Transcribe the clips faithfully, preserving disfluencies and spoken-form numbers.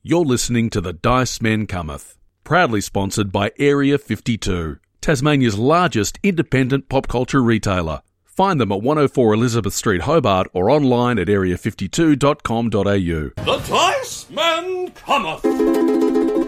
You're listening to The Dice Men Cometh, proudly sponsored by Area fifty-two, Tasmania's largest independent pop culture retailer. Find them at one oh four Elizabeth Street, Hobart, or online at area fifty-two dot com dot a u. The Dice Man Cometh!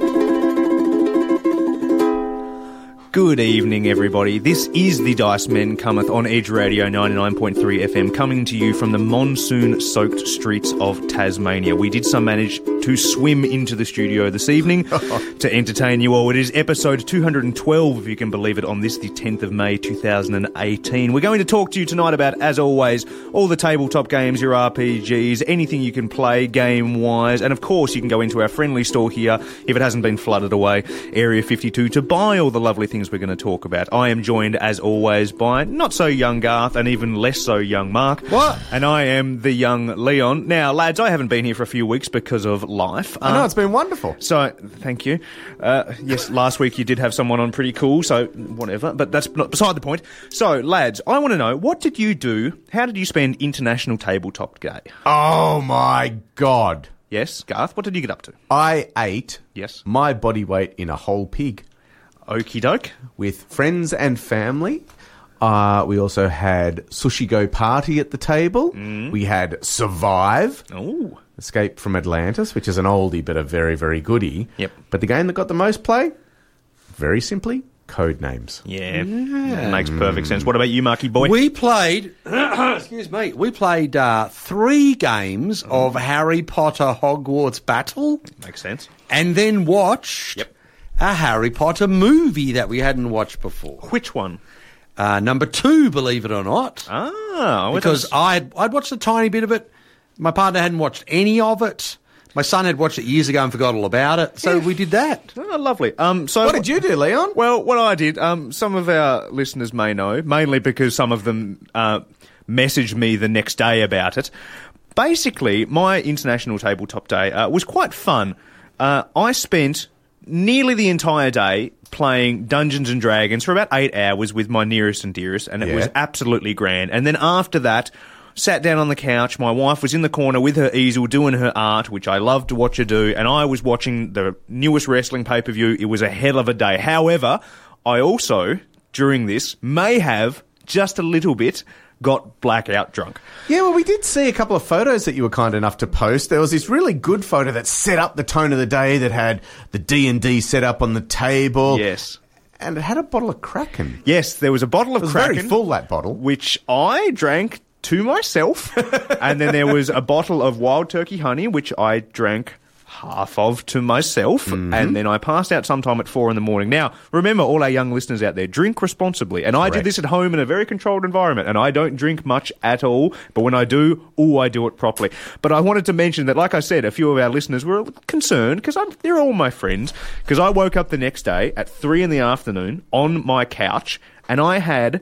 Good evening, everybody. This is The Dice Men Cometh on Edge Radio ninety-nine point three F M, coming to you from the monsoon-soaked streets of Tasmania. We did some manage to swim into the studio this evening to entertain you all. It is episode two hundred twelve, if you can believe it, on this, the tenth of May two thousand eighteen. We're going to talk to you tonight about, as always, all the tabletop games, your R P Gs, anything you can play game-wise, and of course you can go into our friendly store here, if it hasn't been flooded away, Area fifty-two, to buy all the lovely things we're going to talk about. I am joined, as always, by not so young Garth and even less so young Mark. What? And I am the young Leon. Now, lads, I haven't been here for a few weeks because of life. I know, Uh, it's been wonderful. So, thank you. Uh, yes, last week you did have someone on pretty cool, so whatever, but that's not beside the point. So, lads, I want to know, what did you do, how did you spend International Tabletop Day? Oh my God. Yes, Garth, what did you get up to? I ate Yes. my body weight in a whole pig Okie doke. with friends and family. Uh, we also had Sushi Go Party at the table. Mm. We had Survive, Oh. Escape from Atlantis, which is an oldie but a very, very goodie. Yep. But the game that got the most play, very simply, Codenames. Yeah, that makes perfect sense. What about you, Marky boy? We played, excuse me, we played uh, three games of Harry Potter Hogwarts Battle Makes sense. and then watched Yep. a Harry Potter movie that we hadn't watched before. Which one? Uh, number two, believe it or not, Ah, because I'd, I'd watched a tiny bit of it. My partner hadn't watched any of it. My son had watched it years ago and forgot all about it, so we did that. Oh, lovely. Um, so What did you do, Leon? Well, what I did, um, some of our listeners may know, mainly because some of them uh, messaged me the next day about it. Basically, my International Tabletop Day uh, was quite fun. Uh, I spent nearly the entire day playing Dungeons and Dragons for about eight hours with my nearest and dearest, and it Yeah. was absolutely grand. And then after that, sat down on the couch. My wife was in the corner with her easel doing her art, which I love to watch her do, and I was watching the newest wrestling pay-per-view. It was a hell of a day. However, I also, during this, may have just a little bit got blackout drunk. Yeah, well, we did see a couple of photos that you were kind enough to post. There was this really good photo that set up the tone of the day, that had the D and D set up on the table. Yes. And it had a bottle of Kraken. Yes, there was a bottle of It was Kraken. very full, that bottle. Which I drank to myself. And then there was a bottle of Wild Turkey Honey, which I drank half of to myself. Mm-hmm. And then I passed out sometime at four in the morning. Now, remember, all our young listeners out there, drink responsibly. And I did Correct. this at home in a very controlled environment. And I don't drink much at all. But when I do, oh, I do it properly. But I wanted to mention that, like I said, a few of our listeners were concerned, because they're all my friends, because I woke up the next day at three in the afternoon on my couch, and I had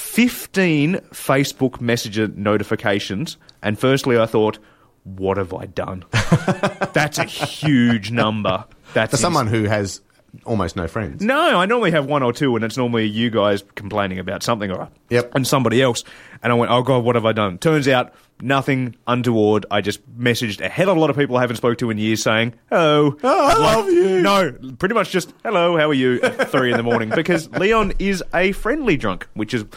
fifteen Facebook Messenger notifications. And firstly, I thought, what have I done? That's a huge number. That's For someone who has almost no friends. No, I normally have one or two, and it's normally you guys complaining about something or Yep. and somebody else. And I went, oh, God, what have I done? Turns out, nothing untoward. I just messaged a hell of a lot of people I haven't spoke to in years saying, hello. Oh, I love you. No, pretty much just, hello, how are you, at three in the morning. Because Leon is a friendly drunk, which is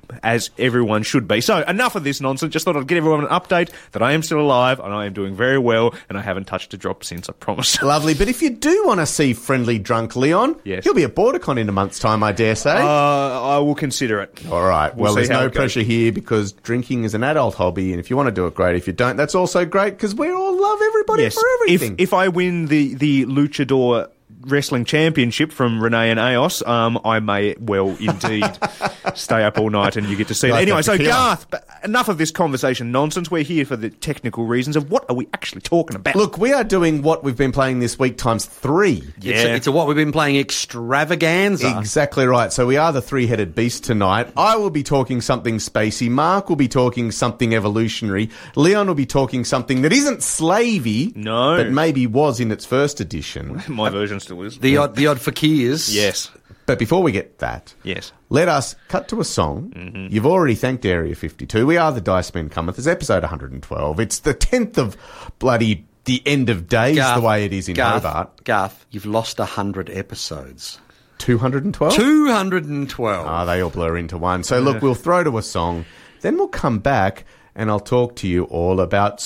as everyone should be. So, enough of this nonsense. Just thought I'd give everyone an update that I am still alive and I am doing very well, and I haven't touched a drop since, I promise. Lovely. But if you do want to see friendly drunk Leon, Yes. he'll be at BorderCon in a month's time, I dare say. Uh, I will consider it. All right. we'll Well, see there's how no it goes. pressure here, because drinking is an adult hobby, and if you want to do it, great. If you don't, that's also great, because we all love everybody Yes. for everything. If if I win the, the Luchador Wrestling Championship from Renee and Eos, um, I may well indeed stay up all night and you get to see it. Like Anyway, that so tequila. Garth, but enough of this conversation nonsense. We're here for the technical reasons of what are we actually talking about. Look, we are doing what we've been playing this week times three. It's, a, it's a what we've been playing extravaganza. Exactly right. So we are the three-headed beast tonight. I will be talking something spacey. Mark will be talking something evolutionary. Leon will be talking something that isn't slavey, No. but maybe was in its first edition. My version still is. The odd, the odd fakirs. Yes. But before we get that, Yes. let us cut to a song. Mm-hmm. You've already thanked Area fifty-two. We are the Dice Men Cometh. It's episode one hundred twelve. It's the tenth of bloody the end of days Garth, the way it is in Garth, Hobart. Garth, you've lost one hundred episodes. two hundred twelve? two hundred twelve. Ah, they all blur into one. So, look, we'll throw to a song, then we'll come back and I'll talk to you all about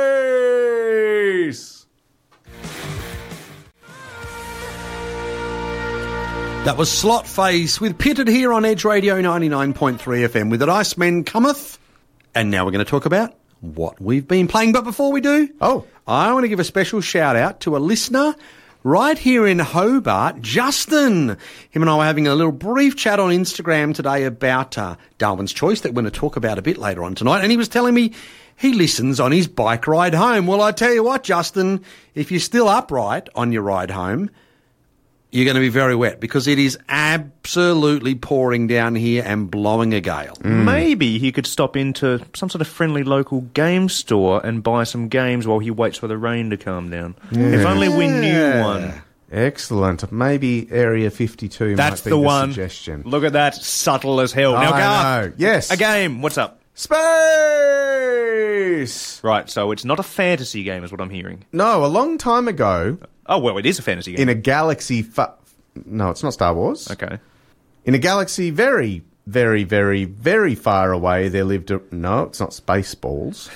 space. That was Slot Face with Pitted here on Edge Radio ninety-nine point three F M with The Dice Men Cometh. And now we're going to talk about what we've been playing. But before we do, Oh. I want to give a special shout out to a listener right here in Hobart, Justin. Him and I were having a little brief chat on Instagram today about uh, Darwin's Choice that we're going to talk about a bit later on tonight. And he was telling me he listens on his bike ride home. Well, I tell you what, Justin, if you're still upright on your ride home, you're going to be very wet because it is absolutely pouring down here and blowing a gale. Maybe he could stop into some sort of friendly local game store and buy some games while he waits for the rain to calm down. If only we knew one. Excellent. Maybe Area fifty-two That's might be the the, one. suggestion. Look at that, subtle as hell. Now, I Garth, know. Yes. a game. What's up? Space! Right, so it's not a fantasy game, is what I'm hearing. No, a long time ago, Oh, well, it is a fantasy game. in a galaxy... Fa- no, it's not Star Wars. Okay. In a galaxy very, very, very, very far away, there lived a... No, it's not Spaceballs.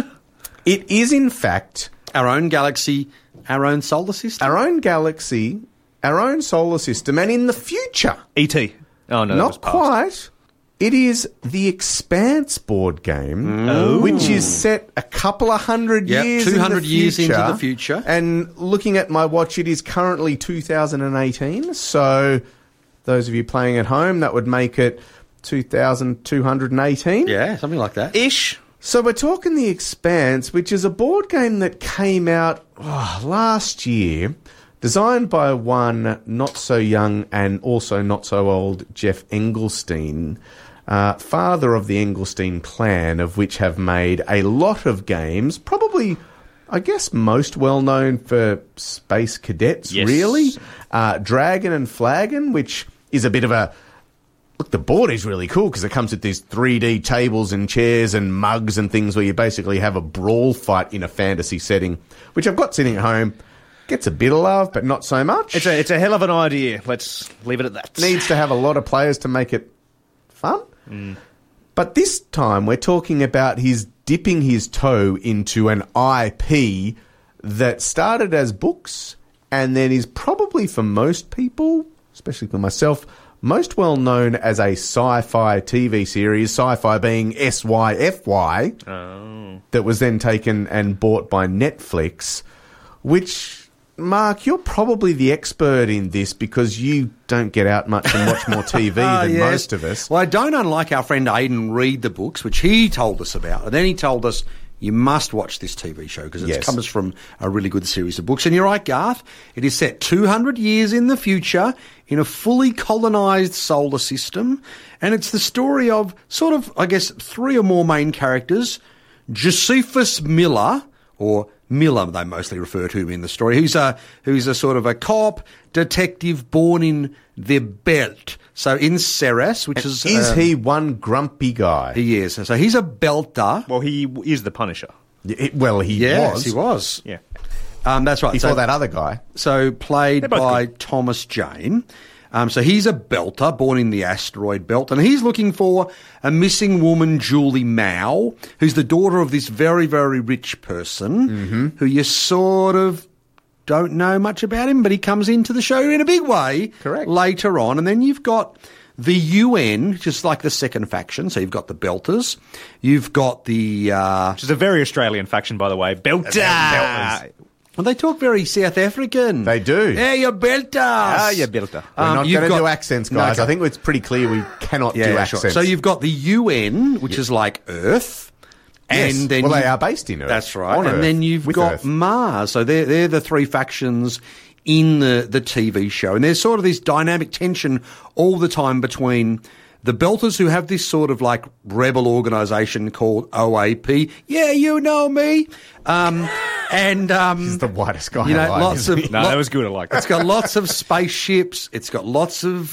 It is, in fact, Our own galaxy, our own solar system. our own galaxy, our own solar system, and in the future... E T Oh, no, that was Not past. quite. It is the Expanse board game, which is set a couple of hundred Yep, years two hundred in the years into future. the future. And looking at my watch, it is currently two thousand eighteen. So those of you playing at home, that would make it two thousand two hundred eighteen. Yeah, something like that. Ish. So we're talking The Expanse, which is a board game that came out oh, last year, designed by one not so young and also not so old Jeff Engelstein, uh, father of the Engelstein clan, of which have made a lot of games, probably, I guess, most well known for Space Cadets, Yes. really. Uh, Dragon and Flagon, which is a bit of a... Look, the board is really cool because it comes with these three D tables and chairs and mugs and things where you basically have a brawl fight in a fantasy setting, which I've got sitting at home. Gets a bit of love, but not so much. It's a, it's a hell of an idea. Let's leave it at that. Needs to have a lot of players to make it fun. Mm. But this time we're talking about his dipping his toe into an I P that started as books and then is probably for most people, especially for myself, most well known as a sci-fi T V series, sci-fi being S Y F Y, Oh. that was then taken and bought by Netflix, which... Mark, you're probably the expert in this because you don't get out much and watch more T V Ah, than yes. most of us. Well, I don't, unlike our friend Aidan, read the books, which he told us about. And then he told us, you must watch this T V show because it Yes. comes from a really good series of books. And you're right, Garth, it is set two hundred years in the future in a fully colonised solar system. And it's the story of sort of, I guess, three or more main characters. Josephus Miller, or Miller, they mostly refer to him in the story, who's a who's a sort of a cop detective born in the Belt. So in Ceres, which is Is um, he one grumpy guy? he is. So he's a belter. Well, he is the Punisher. It- well, he Yes, was. he was. Yeah. Um, that's right. Before so, that other guy. so played They're both by good. Thomas Jane. Um, so he's a belter, born in the asteroid belt, and he's looking for a missing woman, Julie Mao, who's the daughter of this very, very rich person, Mm-hmm. who you sort of don't know much about him, but he comes into the show in a big way Correct. later on. And then you've got the U N, which is like the second faction. So you've got the belters, you've got the... Uh, Which is a very Australian faction, by the way. Belter! Belters. well, they talk very South African. They do. Yeah, you belters. Ah, you belter. We're Um, not you've going to got- do accents, No, guys. okay. I think it's pretty clear we cannot do Yeah, accents. sure. So you've got the U N, which is like Earth. Yes. And then well, you- they are based in Earth. That's right. On and Earth, then you've with got Earth. Mars. So they're, they're the three factions in the, the T V show. And there's sort of this dynamic tension all the time between the Belters, who have this sort of like rebel organisation called O A P. Yeah, you know me. Um, and um, He's the whitest guy you know, alive, lots isn't of he? No, lo- that was good. I like It's that. got lots of spaceships. It's got lots of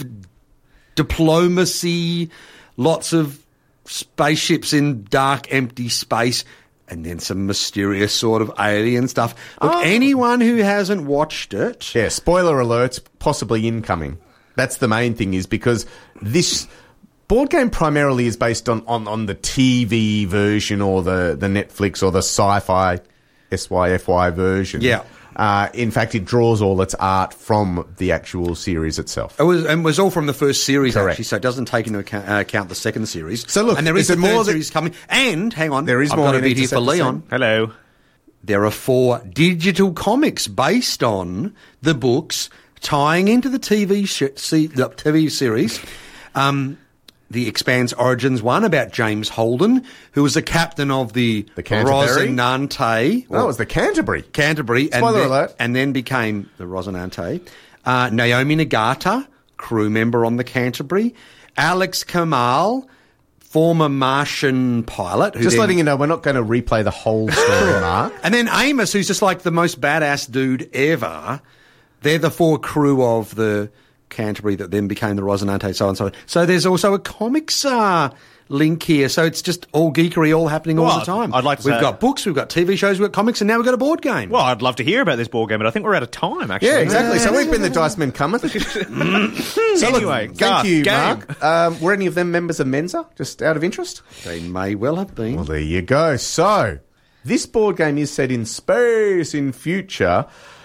diplomacy, lots of spaceships in dark, empty space. and then some mysterious sort of alien stuff. Look, oh. anyone who hasn't watched it... Yeah, spoiler alerts, possibly incoming. That's the main thing, is because this board game primarily is based on, on, on the T V version or the, the Netflix or the sci-fi S Y F Y version. Yeah. Uh, in fact, it draws all its art from the actual series itself. It was, and was all from the first series, Correct. actually, so it doesn't take into account, uh, account the second series. So look, and there is, is a there third more that- series coming. And, hang on, There is I've more got a we need bit to here set for the scene. Leon. Hello. There are four digital comics based on the books, tying into the T V sh- see, the T V series. Um, the Expanse Origins one about James Holden, who was the captain of the, The Canterbury? Rosinante. Oh, it was the Canterbury. Canterbury. and Spoiler then, alert. And then became the Rosinante. Uh, Naomi Nagata, crew member on the Canterbury. Alex Kamal, former Martian pilot. Who Just then, letting you know, we're not going to replay the whole story, Mark. And then Amos, who's just like the most badass dude ever. They're the four crew of the Canterbury that then became the Rosinante, so on and so on. So there's also a comics uh, link here. So it's just all geekery, all happening all Well, the time. I'd like to We've say- got books, we've got T V shows, we've got comics, and now we've got a board game. Well, I'd love to hear about this board game, but I think we're out of time, actually. Yeah, exactly. So we've been the Dice Men Cometh. So look, Anyway, thank Garth, you, game. Mark. Um, were any of them members of Mensa, just out of interest? They may well have been. Well, there you go. So, this board game is set in space in future.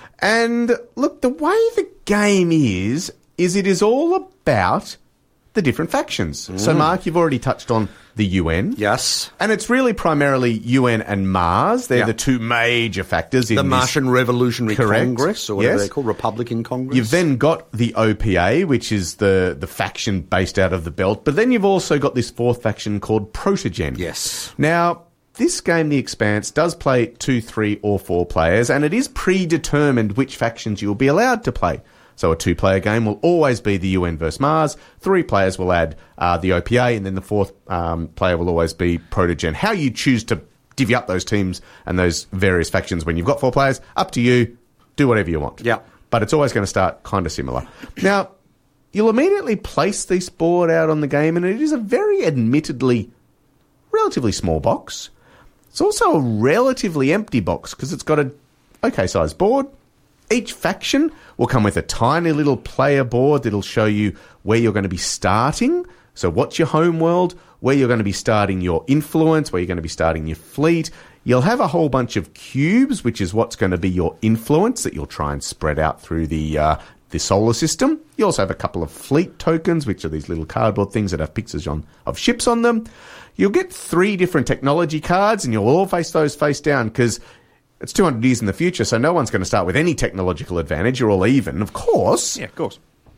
And look, the way the game is, is it is all about the different factions. So, Mark, you've already touched on the U N. Yes. And it's really primarily U N and Mars. They're Yeah. the two major factors in The this. Martian Revolutionary Correct. Congress, or whatever Yes. they're called, Republican Congress. You've then got the O P A, which is the, the faction based out of the belt. But then you've also got this fourth faction called Protogen. Yes. Now, this game, The Expanse, does play two, three, or four players, and it is predetermined which factions you'll be allowed to play. So a two-player game will always be the U N versus Mars. Three players will add uh, the O P A, and then the fourth um, player will always be Protogen. How you choose to divvy up those teams and those various factions when you've got four players, up to you. Do whatever you want. Yeah. But it's always going to start kind of similar. Now, you'll immediately place this board out on the game, and it is a very admittedly relatively small box. It's also a relatively empty box because it's got a okay-sized board. Each faction will come with a tiny little player board that'll show you where you're going to be starting. So what's your home world, where you're going to be starting your influence, where you're going to be starting your fleet. You'll have a whole bunch of cubes, which is what's going to be your influence that you'll try and spread out through the uh, the solar system. You also have a couple of fleet tokens, which are these little cardboard things that have pictures on of ships on them. You'll get three different technology cards, and you'll all face those face down because it's two hundred years in the future, so no one's going to start with any technological advantage. You're all even, of course. Yeah, of course.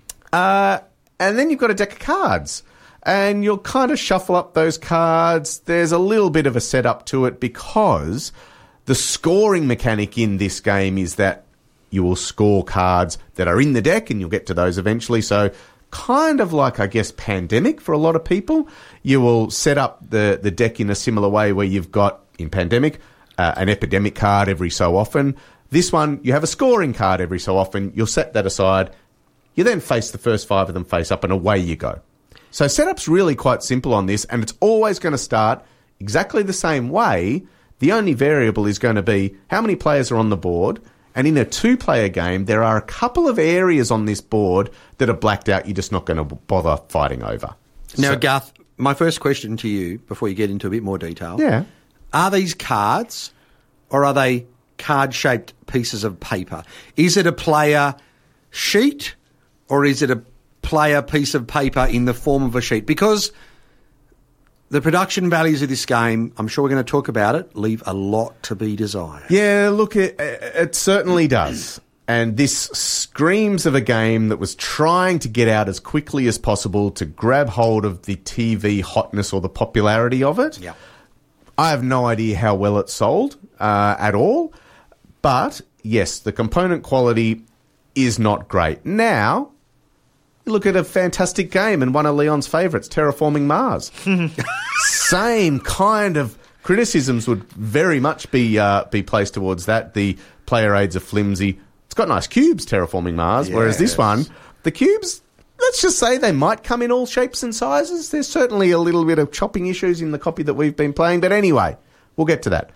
Uh, and then you've got a deck of cards. And you'll kind of shuffle up those cards. There's a little bit of a setup to it because the scoring mechanic in this game is that you will score cards that are in the deck, and you'll get to those eventually. So kind of like, I guess, Pandemic for a lot of people. You will set up the, the deck in a similar way where you've got, in Pandemic, uh, an epidemic card every so often. This one, you have a scoring card every so often. You'll set that aside. You then face the first five of them face up, and away you go. So setup's really quite simple on this, and it's always going to start exactly the same way. The only variable is going to be how many players are on the board, and in a two-player game, there are a couple of areas on this board that are blacked out you're just not going to bother fighting over. Now, So- Garth, my first question to you, before you get into a bit more detail. Yeah. Are these cards, or are they card-shaped pieces of paper? Is it a player sheet, or is it a player piece of paper in the form of a sheet? Because the production values of this game, I'm sure we're going to talk about it, leave a lot to be desired. Yeah, look, it, it certainly does. And this screams of a game that was trying to get out as quickly as possible to grab hold of the T V hotness or the popularity of it. Yeah. I have no idea how well it sold uh, at all. But, yes, the component quality is not great. Now, you look at a fantastic game and one of Leon's favourites, Terraforming Mars. Same kind of criticisms would very much be uh, be placed towards that. The player aids are flimsy. It's got nice cubes, Terraforming Mars, whereas this Yes. one, the cubes, let's just say they might come in all shapes and sizes. There's certainly a little bit of chopping issues in the copy that we've been playing, but anyway, we'll get to that.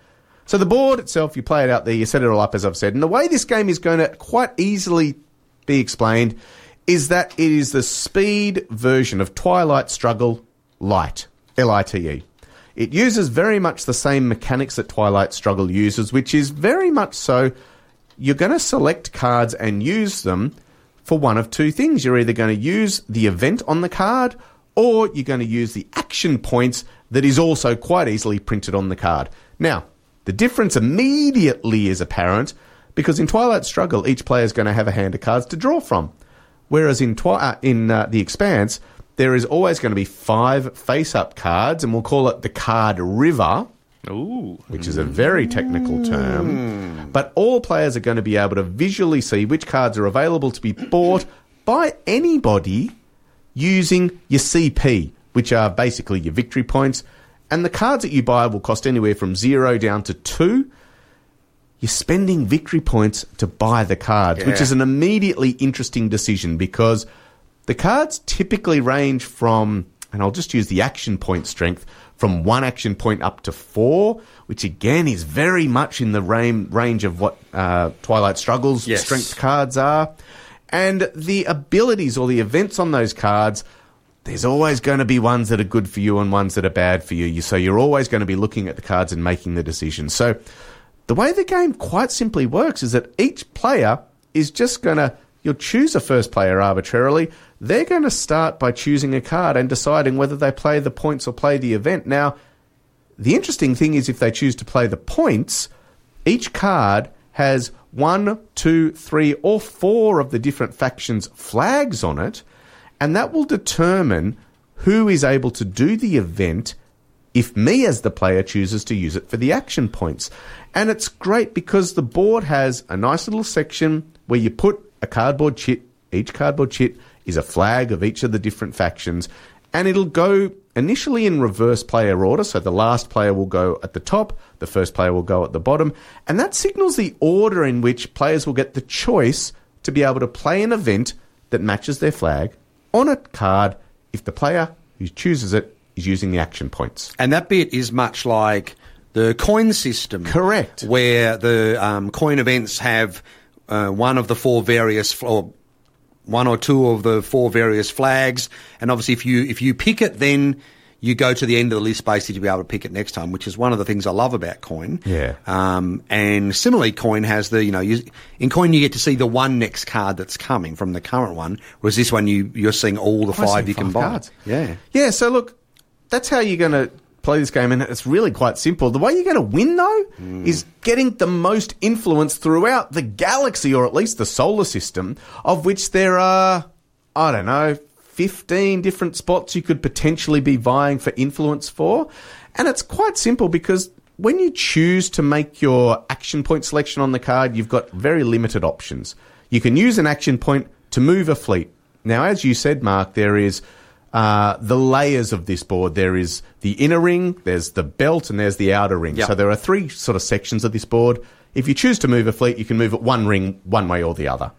So the board itself, you play it out there, you set it all up, as I've said. And the way this game is going to quite easily be explained is that it is the speed version of Twilight Struggle Lite, L I T E. It uses very much the same mechanics that Twilight Struggle uses, which is very much so you're going to select cards and use them for one of two things. You're either going to use the event on the card, or you're going to use the action points that is also quite easily printed on the card. Now, the difference immediately is apparent, because in Twilight Struggle, each player is going to have a hand of cards to draw from. Whereas in, twi- uh, in uh, The Expanse, there is always going to be five face-up cards, and we'll call it the card river, Ooh. which is a very technical term. But all players are going to be able to visually see which cards are available to be bought by anybody using your C P, which are basically your victory points. And the cards that you buy will cost anywhere from zero down to two. You're spending victory points to buy the cards, Yeah. which is an immediately interesting decision, because the cards typically range from, and I'll just use the action point strength, from one action point up to four, which again is very much in the ra- range of what uh, Twilight Struggle's Yes. strength cards are. And the abilities or the events on those cards, there's always going to be ones that are good for you and ones that are bad for you. you. So you're always going to be looking at the cards and making the decision. So the way the game quite simply works is that each player is just going to, you'll choose a first player arbitrarily. They're going to start by choosing a card and deciding whether they play the points or play the event. Now, the interesting thing is if they choose to play the points, each card has one, two, three, or four of the different factions' flags on it, and that will determine who is able to do the event if me as the player chooses to use it for the action points. And it's great because the board has a nice little section where you put a cardboard chit. Each cardboard chit is a flag of each of the different factions, and it'll go initially in reverse player order. So the last player will go at the top, the first player will go at the bottom, and that signals the order in which players will get the choice to be able to play an event that matches their flag on a card if the player who chooses it is using the action points. And that bit is much like the coin system. Correct. Where the um, coin events have uh, one of the four various, or one or two of the four various flags. And obviously if you if you pick it, then you go to the end of the list basically to be able to pick it next time, which is one of the things I love about coin. Yeah. Um, and similarly, coin has the, you know, you, in coin you get to see the one next card that's coming from the current one, whereas this one you, you're seeing all the I five see you can five buy. cards. Yeah. Yeah, so look, that's how you're going to play this game, and it's really quite simple. The way you're going to win, though, mm. is getting the most influence throughout the galaxy, or at least the solar system, of which there are, I don't know, fifteen different spots you could potentially be vying for influence for. And it's quite simple because when you choose to make your action point selection on the card, you've got very limited options. You can use an action point to move a fleet. Now, as you said, Mark, there is uh, the layers of this board. There is the inner ring, there's the belt, and there's the outer ring. Yep. So there are three sort of sections of this board. If you choose to move a fleet, you can move it one ring, one way or the other.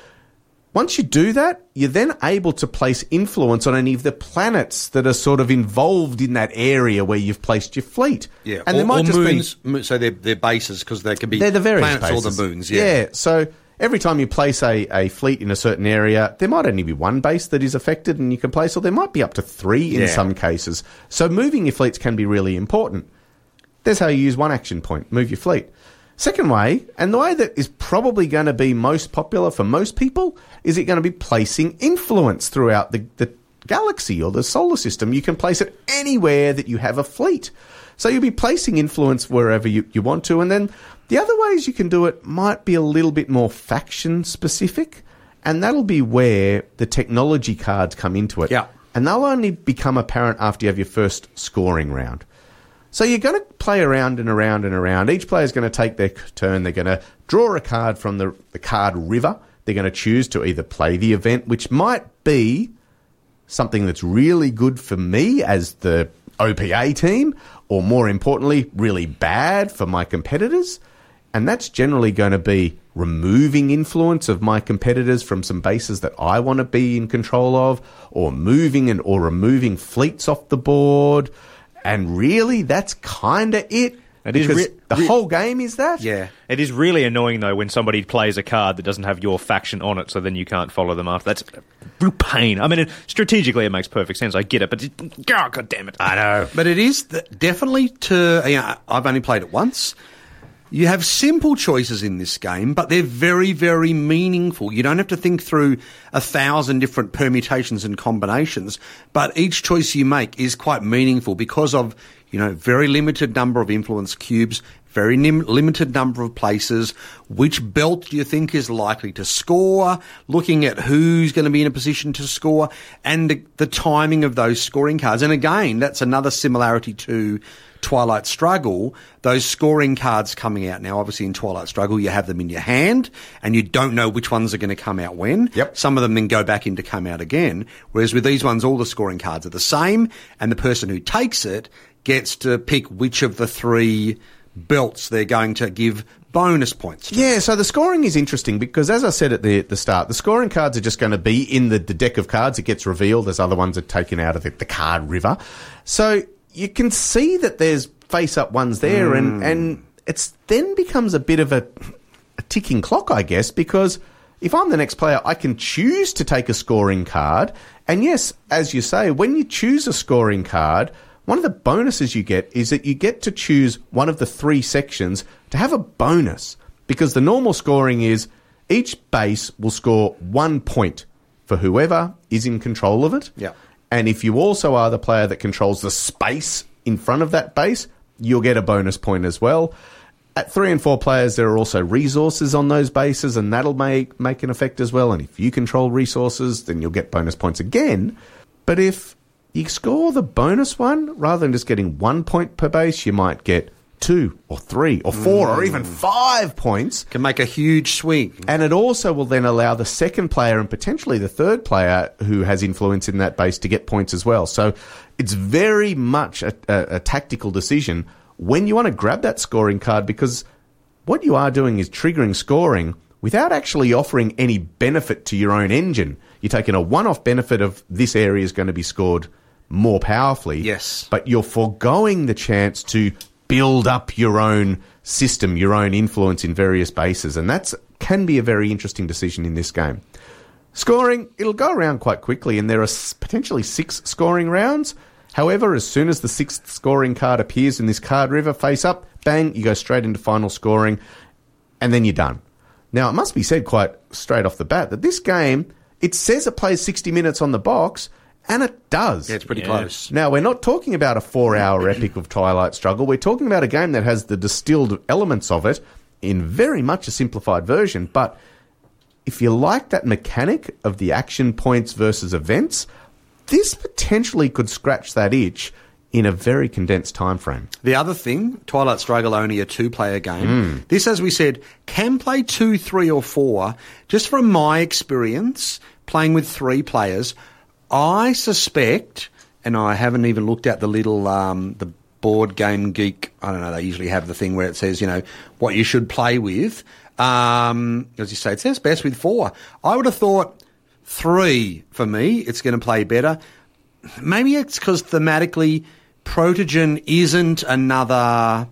Once you do that, you're then able to place influence on any of the planets that are sort of involved in that area where you've placed your fleet. Yeah, and or, there might or just moons, be, mo- so they're, they're bases because they can be they're the various planets bases. or the moons. Yeah. So every time you place a, a fleet in a certain area, there might only be one base that is affected and you can place, or there might be up to three in Yeah. some cases. So moving your fleets can be really important. There's how you use one action point, move your fleet. Second way, and the way that is probably going to be most popular for most people, is it going to be placing influence throughout the, the galaxy or the solar system. You can place it anywhere that you have a fleet. So you'll be placing influence wherever you, you want to. And then the other ways you can do it might be a little bit more faction specific, and that'll be where the technology cards come into it. Yeah. And they'll only become apparent after you have your first scoring round. So you're going to play around and around and around. Each player's going to take their turn. They're going to draw a card from the, the card river. They're going to choose to either play the event, which might be something that's really good for me as the O P A team, or more importantly, really bad for my competitors. And that's generally going to be removing influence of my competitors from some bases that I want to be in control of, or moving and or removing fleets off the board. And really, that's kind of it. It is Because re- the re- whole game is that. Yeah. It is really annoying, though, when somebody plays a card that doesn't have your faction on it, so then you can't follow them after. That's a real pain. I mean, it, strategically, it makes perfect sense. I get it, but it, oh, God damn it. I know. But it is th- definitely to, you know, I've only played it once. You have simple choices in this game, but they're very, very meaningful. You don't have to think through a thousand different permutations and combinations, but each choice you make is quite meaningful because of, you know, very limited number of influence cubes, very nim- limited number of places. Which belt do you think is likely to score? Looking at who's going to be in a position to score and the, the timing of those scoring cards. And again, that's another similarity to Twilight Struggle. Those scoring cards coming out now, obviously in Twilight Struggle, you have them in your hand and you don't know which ones are going to come out when. Yep. Some of them then go back in to come out again. Whereas with these ones, all the scoring cards are the same and the person who takes it gets to pick which of the three belts they're going to give bonus points to. Yeah, so the scoring is interesting because, as I said at the, at the start, the scoring cards are just going to be in the, the deck of cards. It gets revealed as other ones are taken out of the, the card river. So you can see that there's face-up ones there, mm. and, and it's then becomes a bit of a, a ticking clock, I guess, because if I'm the next player, I can choose to take a scoring card. And yes, as you say, when you choose a scoring card, one of the bonuses you get is that you get to choose one of the three sections to have a bonus, because the normal scoring is each base will score one point for whoever is in control of it. Yeah. And if you also are the player that controls the space in front of that base, you'll get a bonus point as well. At three and four players, there are also resources on those bases, and that'll make, make an effect as well. And if you control resources, then you'll get bonus points again. But if you score the bonus one, rather than just getting one point per base, you might get two or three or four mm. or even five points. Can make a huge swing. And it also will then allow the second player and potentially the third player who has influence in that base to get points as well. So it's very much a, a, a tactical decision when you want to grab that scoring card, because what you are doing is triggering scoring without actually offering any benefit to your own engine. You're taking a one-off benefit of this area is going to be scored more powerfully. Yes. But you're foregoing the chance to build up your own system, your own influence in various bases. And that can be a very interesting decision in this game. Scoring, it'll go around quite quickly, and there are potentially six scoring rounds. However, as soon as the sixth scoring card appears in this card river face up, bang, you go straight into final scoring, and then you're done. Now, it must be said quite straight off the bat that this game, it says it plays sixty minutes on the box, and it does. Yeah, it's pretty Yeah. close. Now, we're not talking about a four-hour epic of Twilight Struggle. We're talking about a game that has the distilled elements of it in very much a simplified version. But if you like that mechanic of the action points versus events, this potentially could scratch that itch in a very condensed time frame. The other thing, Twilight Struggle only a two-player game. Mm. This, as we said, can play two, three, or four. Just from my experience, playing with three players, I suspect, and I haven't even looked at the little um, the Board Game Geek. I don't know. They usually have the thing where it says, you know, what you should play with. Um, as you say, it says best with four. I would have thought three for me. It's going to play better. Maybe it's because thematically, Protogen isn't another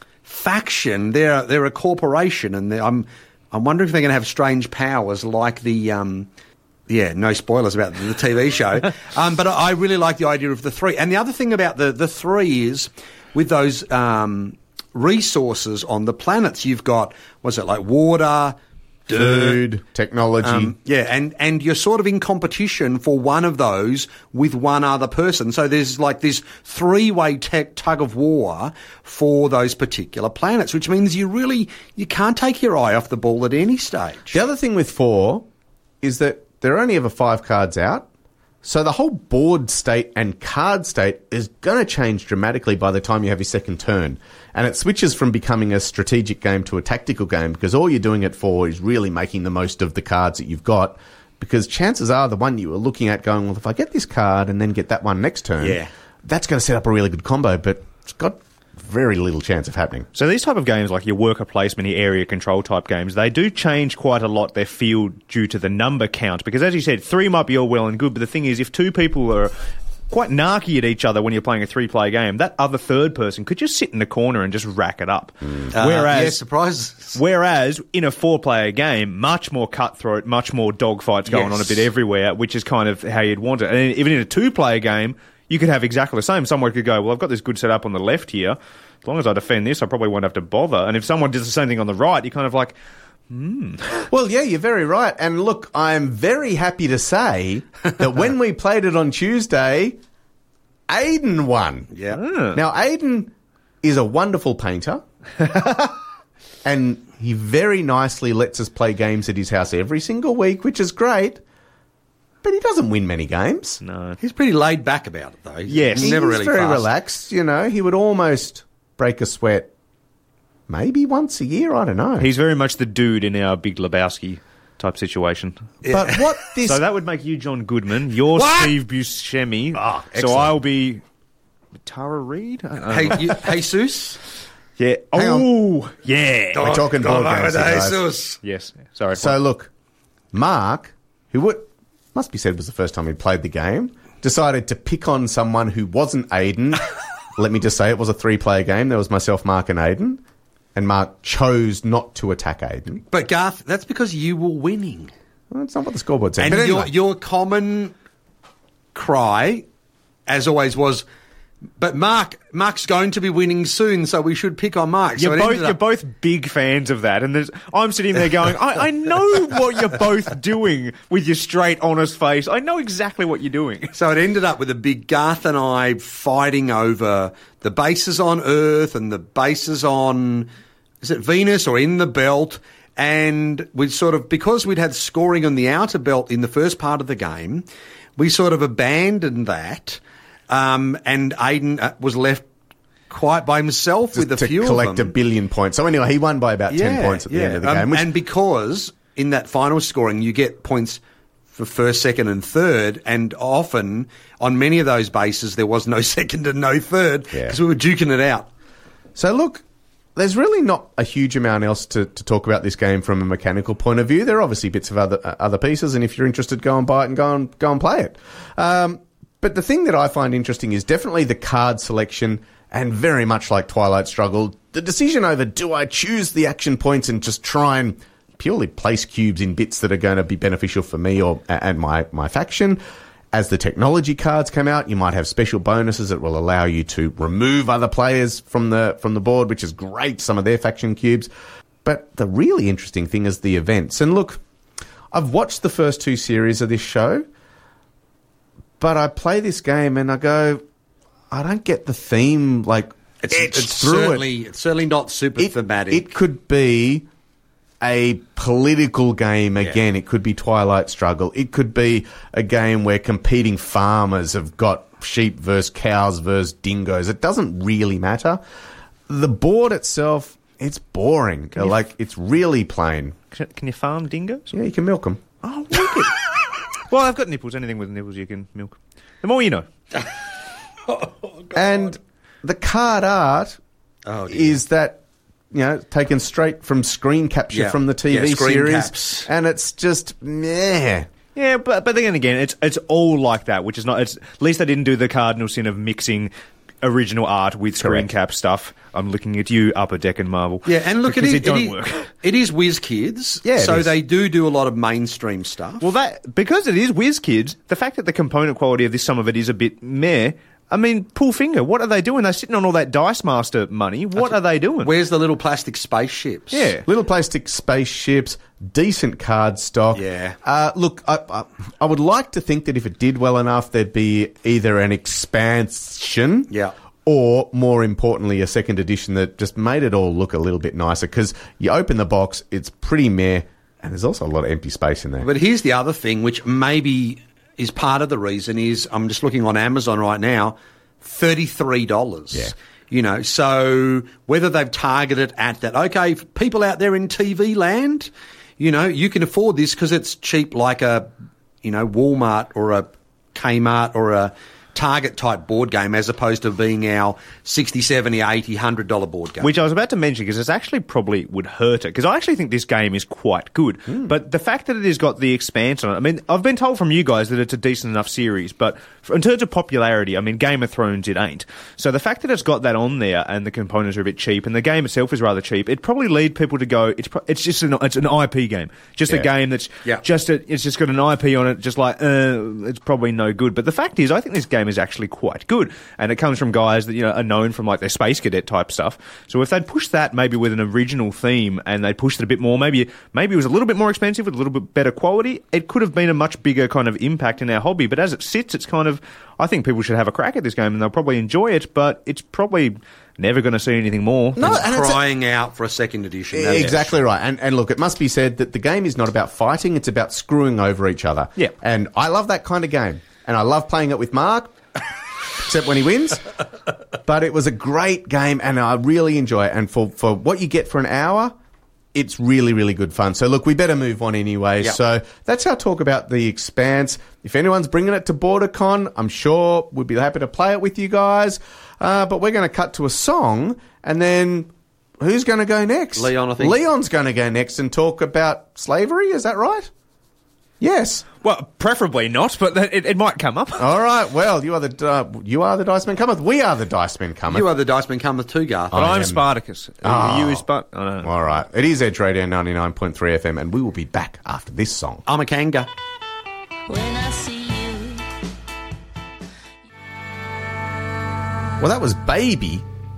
faction. They're they're a corporation, and I'm I'm wondering if they're going to have strange powers like the. Um, Yeah, no spoilers about the T V show. um, but I really like the idea of the three. And the other thing about the, the three is with those um, resources on the planets, you've got, what's it, like water, Food, dirt, technology. Um, yeah, and, and you're sort of in competition for one of those with one other person. So there's like this three-way te- tug of war for those particular planets, which means you really, you can't take your eye off the ball at any stage. The other thing with four is that there are only ever five cards out, so the whole board state and card state is going to change dramatically by the time you have your second turn. And it switches from becoming a strategic game to a tactical game, because all you're doing at four is really making the most of the cards that you've got, because chances are the one you were looking at going, well, if I get this card and then get that one next turn, yeah. that's going to set up a really good combo, but it's got very little chance of happening. So these type of games, like your worker placement, your area control type games, they do change quite a lot their field due to the number count. Because as you said, three might be all well and good, but the thing is, if two people are quite narky at each other when you're playing a three-player game. That other third person could just sit in the corner and just rack it up. Uh, Whereas, yeah, surprises. whereas in a four-player game, much more cutthroat, much more dogfights going Yes. on a bit everywhere, which is kind of how you'd want it. And even in a two-player game, you could have exactly the same. Someone could go, well, I've got this good setup on the left here. As long as I defend this, I probably won't have to bother. And if someone does the same thing on the right, you're kind of like, Well, yeah, you're very right. And look, I'm very happy to say that when we played it on Tuesday, Aiden won. Yeah. Now, Aiden is a wonderful painter. And he very nicely lets us play games at his house every single week, which is great. But he doesn't win many games. no. He's pretty laid back about it, though. He's Yes. He's never really very fast. relaxed, you know. He would almost break a sweat maybe once a year, I don't know. He's very much the dude in our Big Lebowski type situation. But what this... So that would make you John Goodman. You're What? Steve Buscemi. Ah, so excellent. I'll be Tara Reid. I don't know. Hey, you, Jesus. yeah. hang on. Oh, yeah. We're talking board games here, guys. Jesus. Yes. Sorry. So look, Mark, who would, must be said was the first time he played the game, decided to pick on someone who wasn't Aiden. Let me just say it was a three-player game. There was myself, Mark, and Aiden. And Mark chose not to attack Aiden. But, Garth, that's because you were winning. Well, that's not what the scoreboard said. And But anyway, your, your common cry, as always, was, but Mark, Mark's going to be winning soon, so we should pick on Mark. So You're it both ended you're up- both big fans of that, and there's, I'm sitting there going, I, I know what you're both doing with your straight, honest face. I know exactly what you're doing. So it ended up with a big Garth and I fighting over the bases on Earth and the bases on, is it Venus or in the belt? And we sort of, because we'd had scoring on the outer belt in the first part of the game, we sort of abandoned that. Um, and Aiden uh, was left quite by himself just with a to few collect of a them. billion points. So anyway, he won by about ten points at the end of the Um, game. Which, and because in that final scoring, you get points for first, second, and third, and often on many of those bases there was no second and no third Yeah. because we were duking it out. so look, there's really not a huge amount else to, to talk about this game from a mechanical point of view. There are obviously bits of other uh, other pieces, and if you're interested, go and buy it and go and go and play it. Um, but the thing that I find interesting is definitely the card selection, and very much like Twilight Struggle, the decision over do I choose the action points and just try and purely place cubes in bits that are going to be beneficial for me or and my my faction. As the technology cards come out, you might have special bonuses that will allow you to remove other players from the from the board, which is great, some of their faction cubes. But the really interesting thing is the events. And look, I've watched the first two series of this show, but I play this game and I go, I don't get the theme, like, It's, etched it's through certainly it's certainly not super it. thematic. It could be a political game again. It could be Twilight Struggle. It could be a game where competing farmers have got sheep versus cows versus dingoes. It doesn't really matter. The board itself, it's boring. Like, it's really plain. Can, can you farm dingoes? Yeah, you can milk them. Oh, wicked. Well, I've got nipples. Anything with nipples you can milk. The more you know. And the card art Oh, dear. is that, you know, taken straight from screen capture Yeah. from the T V Yeah, screen series. caps. And it's just, meh. Yeah, but but then again, it's it's all like that, which is not. It's, at least they didn't do the cardinal sin of mixing original art with screen Correct. cap stuff. I'm looking at you, Upper Deck and Marvel. Yeah, and look, it because is, it don't it is, work. it is Whiz Kids, Yeah, it so is. they do do a lot of mainstream stuff. Well, that because it is WizKids, the fact that the component quality of this, some of it is a bit meh. I mean, pull finger. What are they doing? They're sitting on all that Dice Master money. What are they doing? Where's the little plastic spaceships? Yeah. Little plastic spaceships, decent card stock. Yeah. Uh, look, I, I, I would like to think that if it did well enough, there'd be either an expansion. Yeah. Or, more importantly, a second edition that just made it all look a little bit nicer. Because you open the box, it's pretty meh, and there's also a lot of empty space in there. But here's the other thing, which maybe is part of the reason, is I'm just looking on Amazon right now, thirty-three dollars. Yeah. You know, so whether they've targeted at that, okay, people out there in T V land, you know, you can afford this because it's cheap like a, you know, Walmart or a Kmart or a target type board game as opposed to being our sixty, seventy, eighty, one hundred dollar board game. Which I was about to mention because it actually probably would hurt it, because I actually think this game is quite good. Mm. But the fact that it has got the expanse on it, I mean, I've been told from you guys that it's a decent enough series, but in terms of popularity, I mean, Game of Thrones, it ain't. So the fact that it's got that on there and the components are a bit cheap and the game itself is rather cheap, it probably lead people to go, it's pro- it's just an, it's an I P game. Just yeah. a game that's yeah. just a, it's just got an I P on it, just like, uh, it's probably no good. But the fact is, I think this game is actually quite good. And it comes from guys that, you know, are known from like their Space Cadet type stuff. So if they'd pushed that maybe with an original theme and they'd pushed it a bit more, maybe maybe it was a little bit more expensive with a little bit better quality, it could have been a much bigger kind of impact in our hobby. But as it sits, it's kind of, I think people should have a crack at this game and they'll probably enjoy it, but it's probably never going to see anything more. No, it's and crying it's a, out for a second edition. Exactly right. And, and look, it must be said that the game is not about fighting, it's about screwing over each other. Yeah. And I love that kind of game. And I love playing it with Mark, except when he wins. But it was a great game and I really enjoy it. And for, for what you get for an hour, it's really, really good fun. So, look, we better move on anyway. Yep. So that's our talk about The Expanse. If anyone's bringing it to BorderCon, I'm sure we'd be happy to play it with you guys. Uh, but we're going to cut to a song, and then who's going to go next? Leon, I think. Leon's going to go next and talk about slavery. Is that right? Yes. Well, preferably not, but it, it might come up. All right. Well, you are the uh, you are the Dice Men Cometh. We are the Dice Men Cometh. You are the Dice Men Cometh too, Garth. But I I'm am. Spartacus. Oh. Are you Spart? I don't know. All right. It is Edge Radio ninety-nine point three F M, and we will be back after this song. I'm a Kanga. When I see you. Well, that was Baby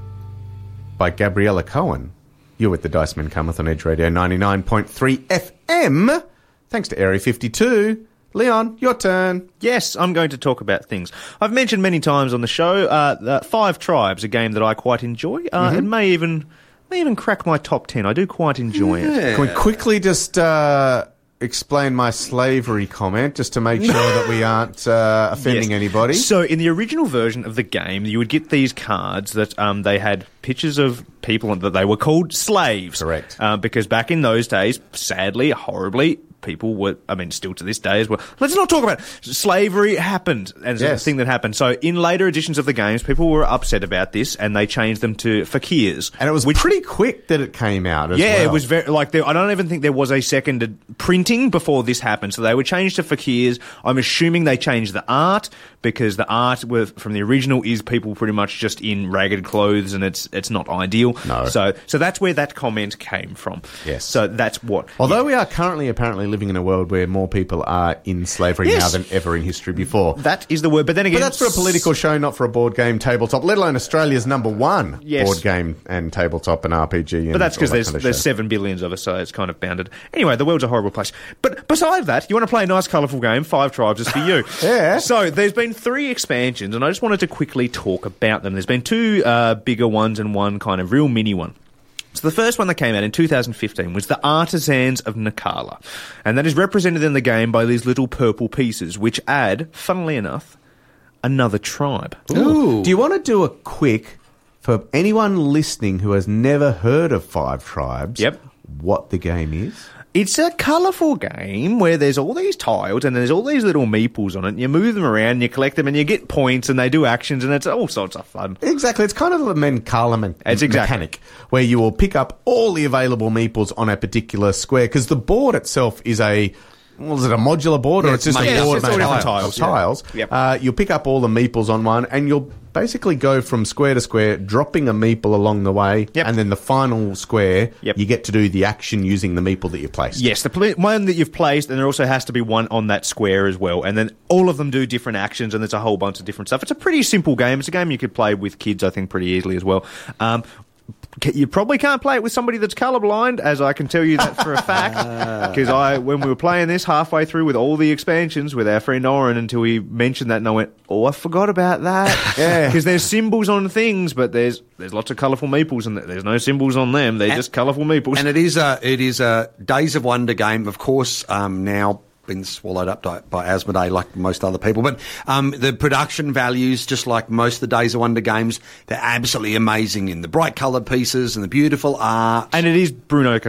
by Gabriella Cohen. You're with the Dice Men Cometh on Edge Radio ninety-nine point three F M. Thanks to Area fifty-two. Leon, your turn. Yes, I'm going to talk about things. I've mentioned many times on the show, uh, uh, Five Tribes, a game that I quite enjoy. Uh, Mm-hmm. It may even may even crack my top ten. I do quite enjoy Yeah. it. Can we quickly just uh, explain my slavery comment, just to make sure that we aren't uh, offending Yes. anybody? So, in the original version of the game, you would get these cards that um, they had pictures of people that they were called slaves. Correct. Uh, because back in those days, sadly, horribly, people were, I mean, still to this day as well. Let's not talk about it. Slavery happened, and it's Yes. a thing that happened. So, in later editions of the games, people were upset about this, and they changed them to fakirs. And it was which, pretty quick that it came out as yeah, well. it was very, like, there, I don't even think there was a second printing before this happened. So they were changed to fakirs. I'm assuming they changed the art, because the art were, from the original is people pretty much just in ragged clothes, and it's it's not ideal. No. So so that's where that comment came from. Yes. So that's what. Although we are currently apparently living in a world where more people are in slavery Yes. now than ever in history before. That is the word. But then again, But that's for a political show, not for a board game tabletop, let alone Australia's number one Yes. board game and tabletop and R P G. And But that's because all that there's kind of there's show. seven billions of us, so it's kind of bounded. Anyway, the world's a horrible place. But besides that, you want to play a nice, colourful game? Five Tribes is for you. Yeah. So there's been three expansions, and I just wanted to quickly talk about them. There's been two uh, bigger ones and one kind of real mini one. So the first one that came out in two thousand fifteen was the Artisans of Nakala, and that is represented in the game by these little purple pieces, which add, funnily enough, another tribe. Ooh. Do you want to do a quick, for anyone listening who has never heard of Five Tribes, Yep. what the game is? It's a colourful game where there's all these tiles and there's all these little meeples on it, and you move them around, and you collect them, and you get points, and they do actions, and it's all sorts of fun. Exactly. It's kind of a Menkala me- It's exactly. mechanic where you will pick up all the available meeples on a particular square, because the board itself is a... Well, is it a modular board, or Yeah, it's just it's a made- board it's all made different of tiles, of yeah. tiles? Yep. Uh, you'll pick up all the meeples on one, and you'll basically go from square to square, dropping a meeple along the way, Yep. and then the final square, Yep. you get to do the action using the meeple that you placed. Yes, the pl- one that you've placed, and there also has to be one on that square as well. And then all of them do different actions, and there's a whole bunch of different stuff. It's a pretty simple game. It's a game you could play with kids, I think, pretty easily as well. Um, c- you probably can't play it with somebody that's colourblind, as I can tell you that for a fact. Because I, when we were playing this halfway through with all the expansions with our friend Oren, until he mentioned that, and I went, "Oh, I forgot about that." Yeah. Because there's symbols on things, but there's there's lots of colourful meeples, and there's no symbols on them. They're And- just colourful meeples. And it is a it is a Days of Wonder game, of course. Um, now been swallowed up by, by Asmodee, like most other people. But um, the production values, just like most of the Days of Wonder games, they're absolutely amazing in the bright coloured pieces and the beautiful art. And it is Bruno Cathala.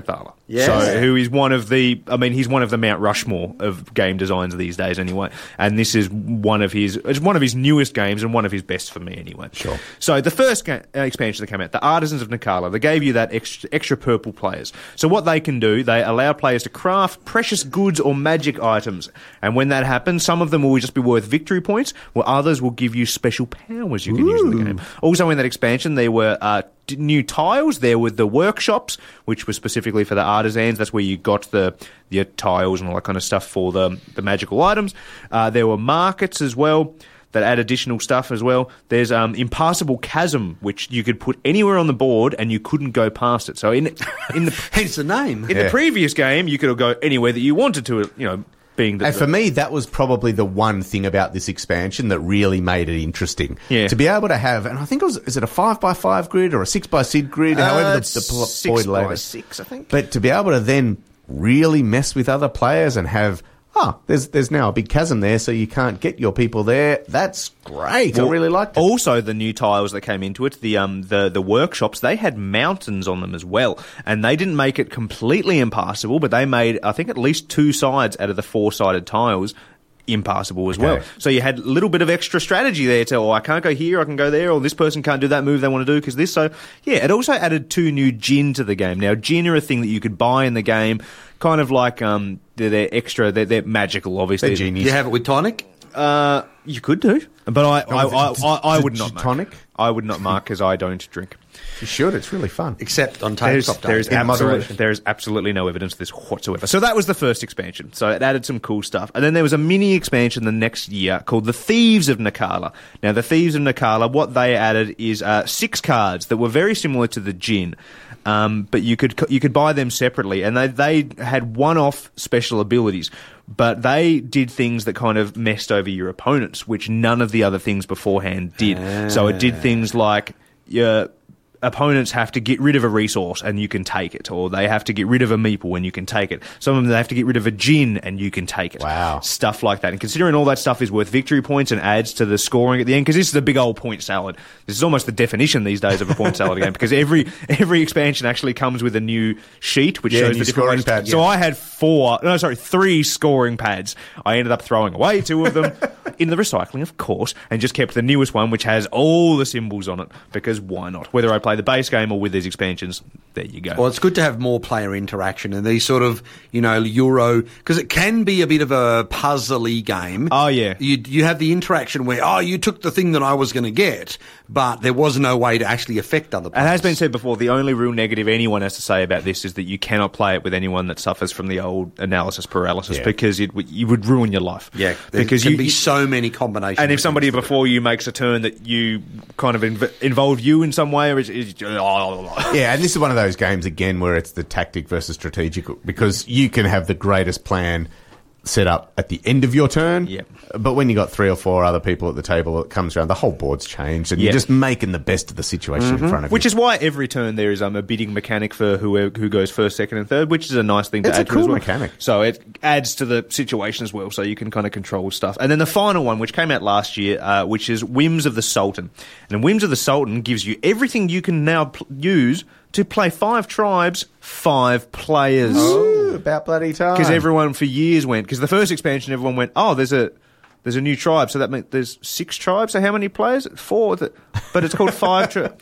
Yes. So, who is one of the, I mean, he's one of the Mount Rushmore of game designs these days anyway. And this is one of his, it's one of his newest games and one of his best for me anyway. Sure. So the first ga- uh, expansion that came out, the Artisans of Nakala, they gave you that extra, extra purple players. So what they can do, they allow players to craft precious goods or magic items. And when that happens, some of them will just be worth victory points, while others will give you special powers you can Ooh. use in the game. Also in that expansion, there were uh, d- new tiles. There were the workshops, which was specifically for the artisans. That's where you got the the tiles and all that kind of stuff for the, the magical items. Uh, there were markets as well that add additional stuff as well. There's um, Impassable Chasm, which you could put anywhere on the board and you couldn't go past it. So in in the hence the name. In yeah. the previous game, you could go anywhere that you wanted to. You know, being the, and for me, that was probably the one thing about this expansion that really made it interesting. Yeah. To be able to have, and I think it was, is it a five by five grid or a six by six grid? Uh, however the, the the six board by laid six, I think. But to be able to then really mess with other players and have, oh, there's there's now a big chasm there, so you can't get your people there. That's great. Well, I really liked it. Also, the new tiles that came into it, the um the the workshops, they had mountains on them as well, and they didn't make it completely impassable, but they made I think at least two sides out of the four sided tiles impassable as okay. well. So you had a little bit of extra strategy there to, oh, I can't go here, I can go there, or this person can't do that move they want to do because this. So, yeah, it also added two new Jinn to the game. Now, Jinn are a thing that you could buy in the game, kind of like um, they're, they're extra, they're, they're magical, obviously. They're genies. Do you have it with tonic? Uh, you could do, but I, I, I, I, I would not mark. Tonic? I would not mark because I don't drink. You should. It's really fun. Except on There's, tabletop there's, days. absolutely, there's absolutely no evidence of this whatsoever. So that was the first expansion. So it added some cool stuff. And then there was a mini expansion the next year called the Thieves of Nakala. Now, the Thieves of Nakala, what they added is uh, six cards that were very similar to the Jinn. Um, but you could you could buy them separately, and they they had one-off special abilities, but they did things that kind of messed over your opponents, which none of the other things beforehand did. Ah. So it did things like your opponents have to get rid of a resource and you can take it, or they have to get rid of a meeple and you can take it. Some of them they have to get rid of a Jinn and you can take it. Wow. Stuff like that. And considering all that stuff is worth victory points and adds to the scoring at the end, because this is a big old point salad. This is almost the definition these days of a point salad game, because every every expansion actually comes with a new sheet which Yeah, shows new the different scoring ways. pad, So yeah. I had four, no, sorry, three scoring pads. I ended up throwing away two of them in the recycling, of course, and just kept the newest one, which has all the symbols on it, because why not? Whether I play the base game or with these expansions, there you go. Well, it's good to have more player interaction and these sort of, you know, Euro, because it can be a bit of a puzzly game. Oh, yeah. You you have the interaction where, oh, you took the thing that I was going to get, but there was no way to actually affect other players. It has been said before, the only real negative anyone has to say about this is that you cannot play it with anyone that suffers from the old analysis paralysis, Yeah. because it w- you would ruin your life. Yeah, there because can you, be so many combinations. And if somebody against it. before you makes a turn that you kind of inv- involve you in some way, or is, is Yeah, and this is one of those games, again, where it's the tactic versus strategic, because you can have the greatest plan set up at the end of your turn, Yep. but when you got three or four other people at the table, it comes around, the whole board's changed, and Yep. you're just making the best of the situation in front of Which you. is why every turn there is um, a bidding mechanic for who who goes first, second, and third, which is a nice thing to It's a add to cool as well. mechanic. So it adds to the situation as well, so you can kind of control stuff. And then the final one, which came out last year, uh, which is Whims of the Sultan. And Whims of the Sultan gives you everything you can now pl- use to play five tribes, five players. Ooh, about bloody time. Because everyone for years went, because the first expansion everyone went, oh, there's a there's a new tribe, so that means there's six tribes. So how many players? Four, Th- but it's called five tribes.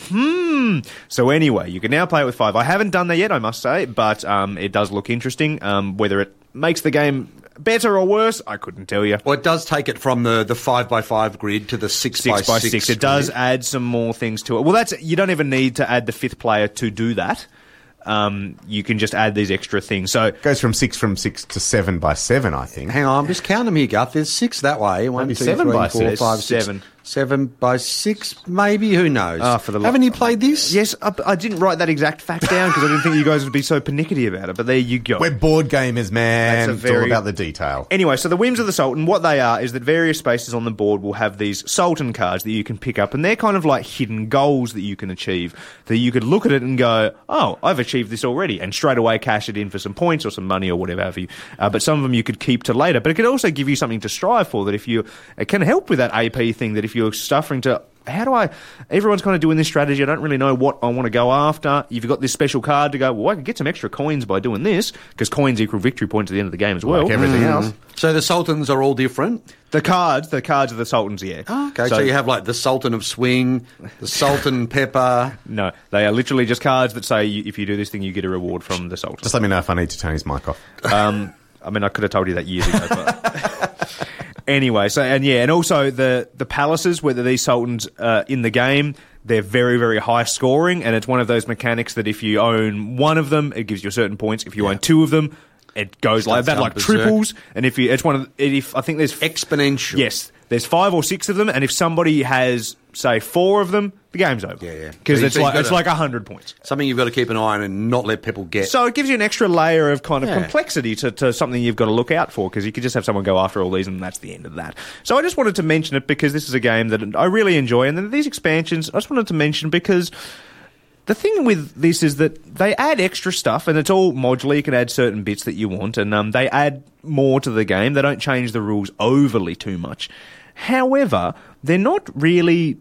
Hmm. So anyway, you can now play it with five. I haven't done that yet, I must say, but um, it does look interesting. Um, whether it makes the game better or worse, I couldn't tell you. Well, it does take it from the, the five by five grid to the six, Six by six. six. It does grid. add some more things to it. Well, that's you don't even need to add the fifth player to do that. Um, you can just add these extra things. So It goes from six from six to seven by seven, I think. Hang on, I'm just counting them here, Guth. There's six that way. One, Maybe two, seven three, by four, six. five, six. Seven. Seven by six, maybe. Who knows? Ah, for the lo- Haven't you played this? yes, I, I didn't write that exact fact down because I didn't think you guys would be so pernickety about it. But there you go. We're board gamers, man. That's a It's very- all about the detail. Anyway, so the Whims of the Sultan, what they are is that various spaces on the board will have these Sultan cards that you can pick up, and they're kind of like hidden goals that you can achieve, that you could look at it and go, oh, I've achieved this already, and straight away cash it in for some points or some money or whatever have you. Uh, but some of them you could keep to later. But it could also give you something to strive for, that if you, it can help with that A P thing, that if you're suffering to, how do I, everyone's kind of doing this strategy, I don't really know what I want to go after. You've got this special card to go, well, I can get some extra coins by doing this, because coins equal victory points at the end of the game as well. Like everything Mm. else. So the Sultans are all different? The cards, the cards of the Sultans, yeah. Oh, okay, so, so you have like the Sultan of Swing, the Sultan Pepper. No, they are literally just cards that say you, if you do this thing, you get a reward from the Sultan. Just let me know if I need to turn his mic off. Um, I mean, I could have told you that years ago, but... Anyway, so, and yeah, and also the, the palaces, whether these Sultans uh, in the game, they're very, very high scoring, and it's one of those mechanics that if you own one of them, it gives you certain points. If you Yeah. own two of them, it goes like that, going like berserk. triples. And if you, it's one of, the, if I think there's Exponential. Yes, there's five or six of them, and if somebody has, say, four of them, the game's over. Yeah, yeah. Because So it's you've like got it's to- like a hundred points. Something you've got to keep an eye on and not let people get. So it gives you an extra layer of kind of Yeah. complexity to, to something you've got to look out for, because you could just have someone go after all these and that's the end of that. So I just wanted to mention it because this is a game that I really enjoy, and then these expansions I just wanted to mention because the thing with this is that they add extra stuff, and it's all modular. You can add certain bits that you want, and um, they add more to the game. They don't change the rules overly too much. However, they're not really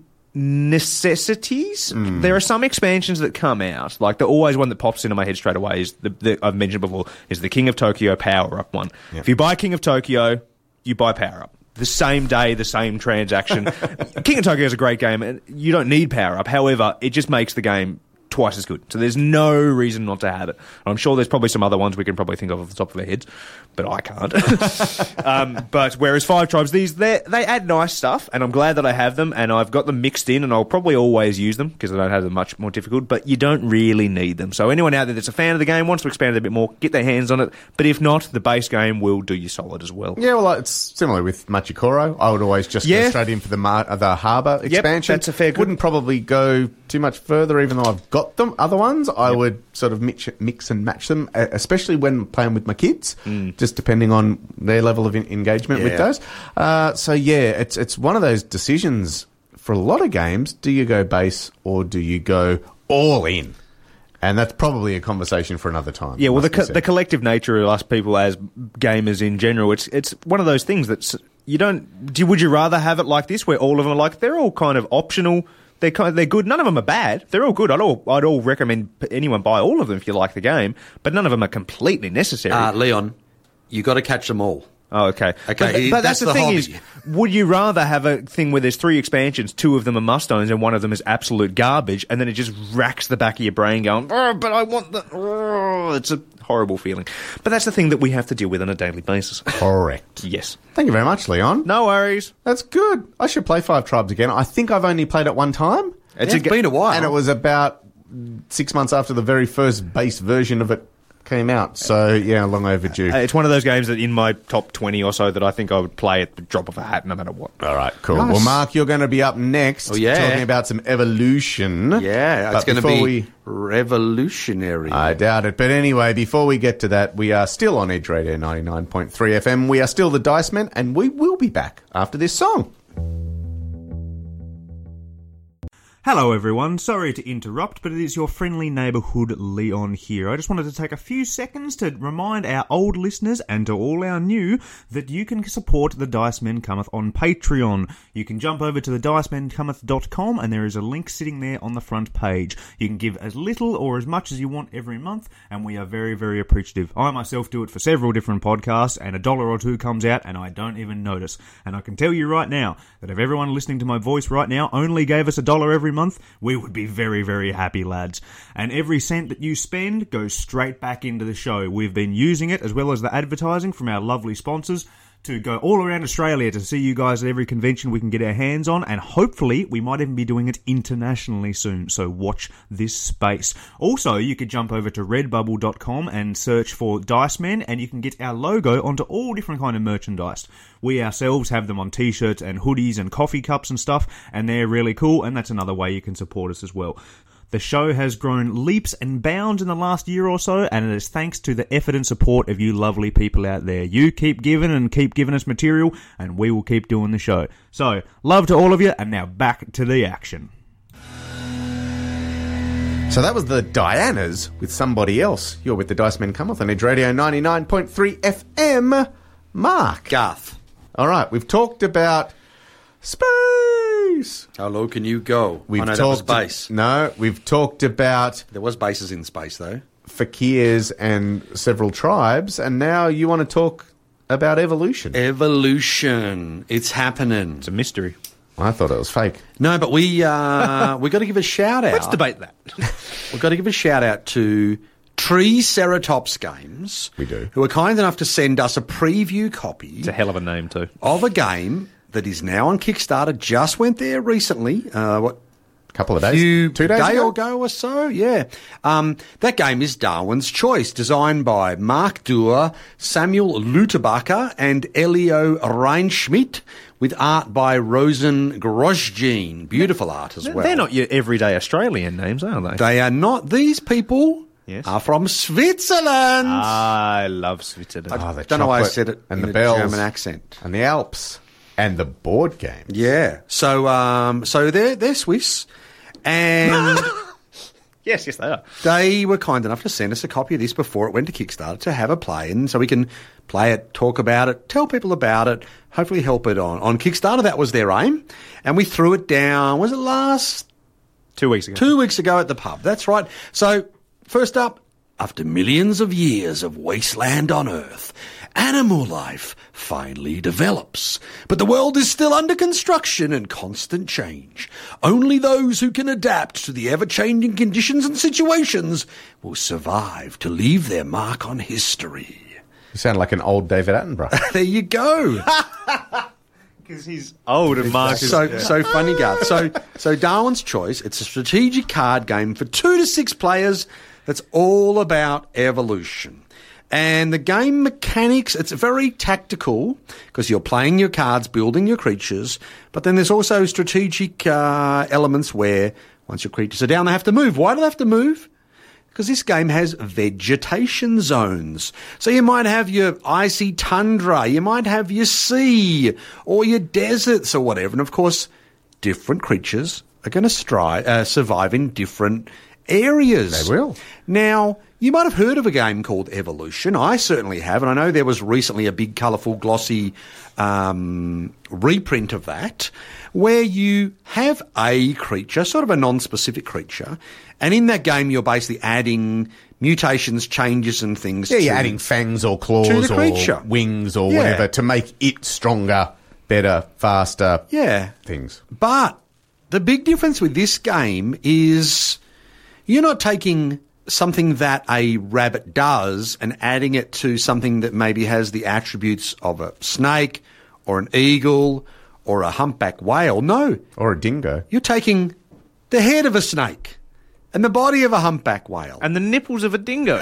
necessities. Mm. There are some expansions that come out, like the always one that pops into my head straight away is the, the I've mentioned before is the King of Tokyo Power Up one. Yep. If you buy King of Tokyo, you buy Power Up. The same day, the same transaction. King of Tokyo is a great game, and you don't need Power Up. However, it just makes the game twice as good. So there's no reason not to have it. I'm sure there's probably some other ones we can probably think of off the top of our heads, but I can't. um, but whereas Five Tribes, these they they add nice stuff, and I'm glad that I have them, and I've got them mixed in, and I'll probably always use them because I don't have them much more difficult. But you don't really need them. So anyone out there that's a fan of the game wants to expand it a bit more, get their hands on it. But if not, the base game will do you solid as well. Yeah, well, it's similar with Machikoro. I would always just Yeah. go straight in for the mar- uh, the harbour expansion. that's a fair good- Wouldn't probably go too much further, even though I've got them. Other ones, I would sort of mix, mix and match them, uh, especially when playing with my kids, just depending on their level of in- engagement with Yeah. those. Uh, so yeah, it's it's one of those decisions for a lot of games. Do you go base or do you go all in? And that's probably a conversation for another time. Yeah, well, the must be co- said. the collective nature of us people as gamers in general, it's it's one of those things that's you don't. Do, would you rather have it like this, where all of them are like they're all kind of optional? They're kind of, they're good. None of them are bad. They're all good. I'd all I'd all recommend anyone buy all of them if you like the game, but none of them are completely necessary. Uh, Leon, you got to catch them all. Oh, okay. Okay, But, but that's that's, the the thing hobby. is, would you rather have a thing where there's three expansions, two of them are must-owns and one of them is absolute garbage, and then it just racks the back of your brain going, oh, but I want the... Oh, it's a horrible feeling. But that's the thing that we have to deal with on a daily basis. Correct. Yes. Thank you very much, Leon. No worries. That's good. I should play Five Tribes again. I think I've only played it one time. It's, it's been a while. And it was about six months after the very first base version of it came out. So, yeah, long overdue. Uh, It's one of those games that in my top twenty or so that I think I would play at the drop of a hat no matter what. All right, cool. Nice. Well, Mark, you're going to be up next Oh, yeah. talking about some evolution. Yeah, But it's going to before be we- revolutionary. I doubt it. But anyway, before we get to that, we are still on Edge Radio ninety-nine point three F M. We are still the Dice Men, and we will be back after this song. Hello everyone, sorry to interrupt, but it is your friendly neighbourhood Leon here. I just wanted to take a few seconds to remind our old listeners and to all our new that you can support the Dice Men Cometh on Patreon. You can jump over to the dice men cometh dot com and there is a link sitting there on the front page. You can give as little or as much as you want every month, and we are very, very appreciative. I myself do it for several different podcasts, and a dollar or two comes out and I don't even notice. And I can tell you right now that if everyone listening to my voice right now only gave us a dollar every month, we would be very, very happy, lads. And every cent that you spend goes straight back into the show. We've been using it, as well as the advertising from our lovely sponsors, to go all around Australia to see you guys at every convention we can get our hands on, and hopefully we might even be doing it internationally soon, so watch this space. Also, you could jump over to redbubble dot com and search for Dice Men, and you can get our logo onto all different kind of merchandise. We ourselves have them on t-shirts and hoodies and coffee cups and stuff, and they're really cool, and that's another way you can support us as well. The show has grown leaps and bounds in the last year or so, and it is thanks to the effort and support of you lovely people out there. You keep giving and keep giving us material, and we will keep doing the show. So, love to all of you, and now back to the action. So that was the Dianas with Somebody Else. You're with the Dice Men Cometh on Edge Radio ninety-nine point three F M. Mark. Garth. All right, we've talked about space. How low can you go? We've I know that was talked base. No, we've talked about There was bases in space, though. fakirs and several tribes, and now you want to talk about evolution. Evolution. It's happening. It's a mystery. I thought it was fake. No, but we uh, we got to give a shout out. Let's debate that. We've got to give a shout out to Triceratops Games. We do. Who are kind enough to send us a preview copy It's a hell of a name, too. of a game that is now on Kickstarter. Just went there recently. Uh, what? Couple of days, Few two days day ago. ago or so, yeah. Um, that game is Darwin's Choice, designed by Mark Duer, Samuel Lutebacher, and Elio Reinschmidt, with art by Rosen Grosjean. Beautiful art as well. They're not your everyday Australian names, are they? They are not. These people Yes. are from Switzerland. I love Switzerland. Oh, the Don't know why I chocolate said it and in the a bells German accent. and the Alps and the board game. Yeah. So, um, so they're they're Swiss, and yes, yes, they are. they were kind enough to send us a copy of this before it went to Kickstarter to have a play, and so we can play it, talk about it, tell people about it, hopefully help it on on Kickstarter. That was their aim, and we threw it down. Was it last Two weeks ago. two weeks ago at the pub? That's right. So first up, after millions of years of wasteland on Earth, animal life finally develops. But the world is still under construction and constant change. Only those who can adapt to the ever-changing conditions and situations will survive to leave their mark on history. You sound like an old David Attenborough. There you go. Because he's old and Mark is... So, so funny, Garth. So, so Darwin's Choice, it's a strategic card game for two to six players that's all about evolution. And the game mechanics, it's very tactical because you're playing your cards, building your creatures, but then there's also strategic uh, elements where once your creatures are down, they have to move. Why do they have to move? Because this game has vegetation zones. So you might have your icy tundra, you might have your sea, or your deserts or whatever. And of course, different creatures are going to stri- uh, survive in different areas. They will. Now, you might have heard of a game called Evolution. I certainly have, and I know there was recently a big, colourful, glossy um, reprint of that, where you have a creature, sort of a non-specific creature, and in that game you're basically adding mutations, changes and things. Yeah, to, you're adding fangs or claws to the or creature. wings or Yeah. whatever to make it stronger, better, faster Yeah. things. But the big difference with this game is you're not taking something that a rabbit does and adding it to something that maybe has the attributes of a snake or an eagle or a humpback whale. No, Or a dingo. you're taking the head of a snake and the body of a humpback whale And the nipples of a dingo.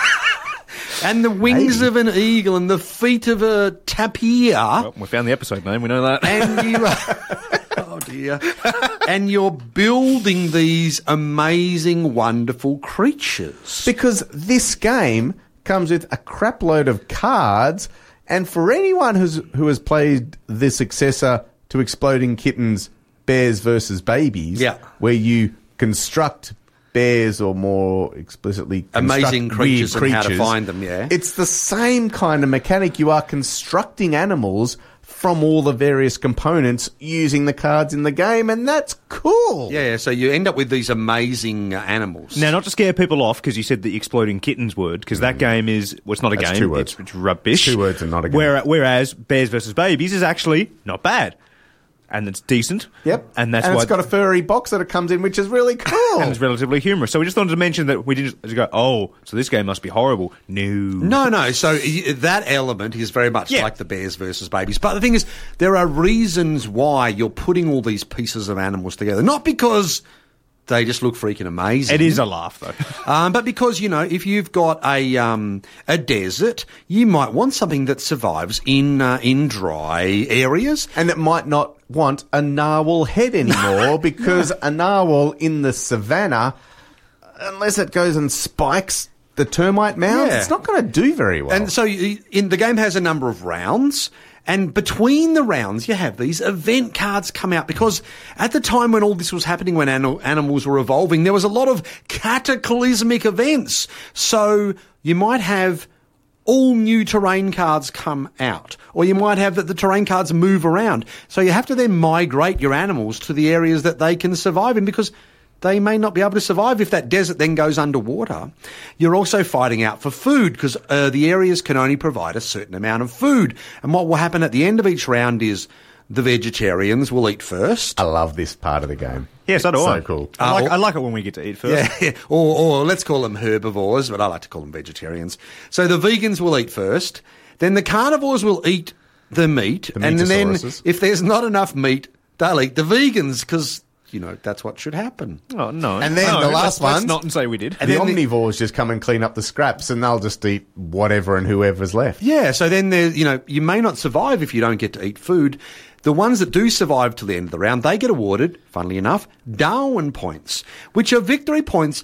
and the wings Hey. of an eagle and the feet of a tapir. Well, we found the episode name, we know that. And you oh dear. And you're building these amazing, wonderful creatures. Because this game comes with a crap load of cards, and for anyone who's who has played the successor to Exploding Kittens, Bears versus Babies, Yeah. where you construct bears or more explicitly construct Amazing creatures weird and how to creatures, find them, yeah. It's the same kind of mechanic. You are constructing animals from all the various components using the cards in the game, and that's cool. Yeah, so you end up with these amazing uh, animals. Now, not to scare people off, because you said the exploding kittens word, because that game is, well, it's not a That's game, two words. It's, it's rubbish. Two words and not a game. Where, whereas Bears versus Babies is actually not bad. And it's decent. Yep. And that's and why it's got a furry box that it comes in, which is really cool. and it's relatively humorous. So we just wanted to mention that we didn't just go, oh, so this game must be horrible. No. No, no. So y- that element is very much Yeah. like the Bears versus Babies. But the thing is, there are reasons why you're putting all these pieces of animals together. Not because they just look freaking amazing. It is a laugh, though. Um, but because, you know, if you've got a um, a desert, you might want something that survives in uh, in dry areas. And it might not want a narwhal head anymore because a narwhal in the savannah, unless it goes and spikes the termite mounds, Yeah. it's not going to do very well. And so you, in the game has a number of rounds, and between the rounds you have these event cards come out, because at the time when all this was happening, when an- animals were evolving, there was a lot of cataclysmic events. So you might have all new terrain cards come out. Or you might have that the terrain cards move around. So you have to then migrate your animals to the areas that they can survive in, because they may not be able to survive if that desert then goes underwater. You're also fighting out for food, because uh, the areas can only provide a certain amount of food. And what will happen at the end of each round is the vegetarians will eat first. I love this part of the game. Yes, I do. So cool. I like, Uh, I like it when we get to eat first. Yeah, or, or let's call them herbivores, but I like to call them vegetarians. So the vegans will eat first, then the carnivores will eat the meat, The and then meatosauruses. if there's not enough meat, they'll eat the vegans, because, you know, that's what should happen. Oh, no. And then No, the let's, last let's one- not and say we did. The then the- omnivores just come and clean up the scraps, and they'll just eat whatever and whoever's left. Yeah, so then there, you know, you may not survive if you don't get to eat food. The ones that do survive to the end of the round, they get awarded, funnily enough, Darwin points, which are victory points,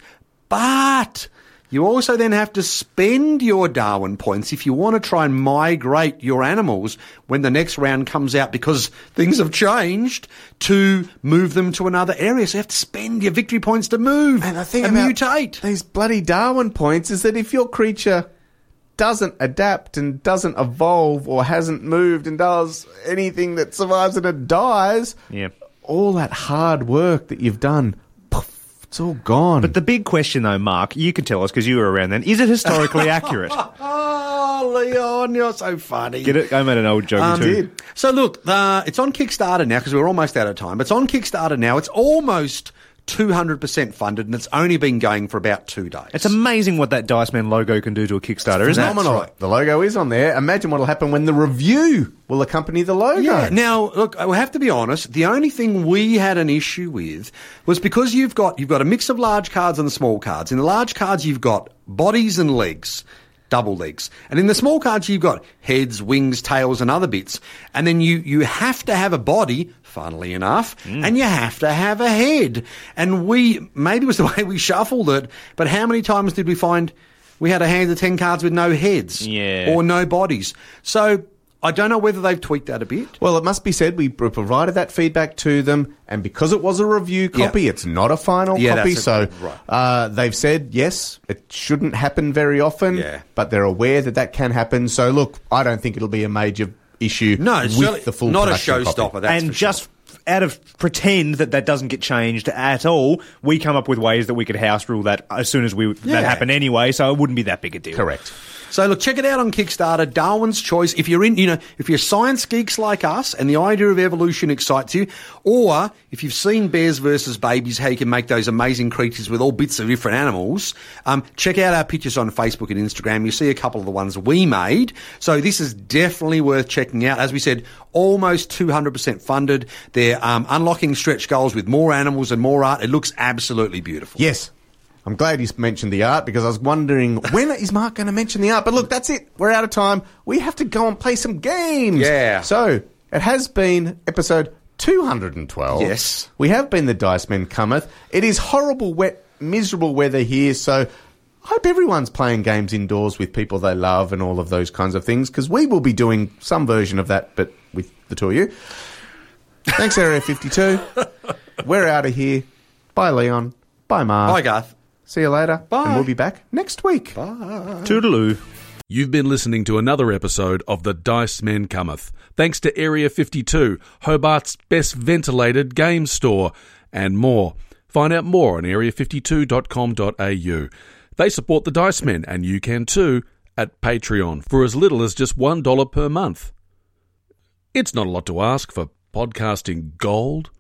but you also then have to spend your Darwin points if you want to try and migrate your animals when the next round comes out, because things have changed, to move them to another area. So you have to spend your victory points to move And the thing and about mutate. these bloody Darwin points is that if your creature doesn't adapt and doesn't evolve or hasn't moved and does anything that survives and it dies, Yeah. all that hard work that you've done, poof, it's all gone. But the big question, though, Mark, you can tell us because you were around then, is it historically accurate? Oh, Leon, you're so funny. Get it? I made an old joke Um, too. So look, uh, it's on Kickstarter now, because we're almost out of time. It's on Kickstarter now. It's almost two hundred percent funded, and it's only been going for about two days. It's amazing what that Dice Man logo can do to a Kickstarter, isn't it? phenomenal. right. The logo is on there. Imagine what'll happen when the review will accompany the logo. Yeah. Now, look, I have to be honest. The only thing we had an issue with was because you've got you've got a mix of large cards and small cards. In the large cards, you've got bodies and legs, double legs, and in the small cards, you've got heads, wings, tails, and other bits. And then you you have to have a body, funnily enough, and you have to have a head. And we maybe it was the way we shuffled it, but how many times did we find we had a hand of ten cards with no heads, Yeah. or no bodies? So I don't know whether they've tweaked that a bit. Well, it must be said we pr- provided that feedback to them, and because it was a review copy, Yeah. it's not a final Yeah, copy. that's a- so right. uh, they've said yes, it shouldn't happen very often, Yeah. but they're aware that that can happen. So look, I don't think it'll be a major issue. No, it's with certainly the full not a production copy. showstopper. That's and for sure. just out of pretend that that doesn't get changed at all, we come up with ways that we could house rule that as soon as we Yeah. that happened anyway, so it wouldn't be that big a deal. Correct. So look, check it out on Kickstarter, Darwin's Choice. If you're in, you know, if you're science geeks like us and the idea of evolution excites you, or if you've seen Bears versus Babies, how you can make those amazing creatures with all bits of different animals, um, check out our pictures on Facebook and Instagram. You see a couple of the ones we made. So this is definitely worth checking out. As we said, almost two hundred percent funded. They're um, unlocking stretch goals with more animals and more art. It looks absolutely beautiful. Yes. I'm glad you mentioned the art, because I was wondering when is Mark going to mention the art. But look, that's it. We're out of time. We have to go and play some games. Yeah. So it has been episode two hundred twelve. Yes. We have been the Dice Men Cometh. It is horrible, wet, miserable weather here, so I hope everyone's playing games indoors with people they love and all of those kinds of things, because we will be doing some version of that, but with the two of you. Thanks, Area fifty-two. We're out of here. Bye, Leon. Bye, Mark. Bye, Garth. See you later. Bye. And we'll be back next week. Toodaloo. You've been listening to another episode of The Dice Men Cometh, thanks to Area fifty-two, Hobart's best ventilated game store, and more. Find out more on area fifty-two dot com dot a u. They support the Dice Men, and you can too, at Patreon, for as little as just one dollar per month. It's not a lot to ask for podcasting gold.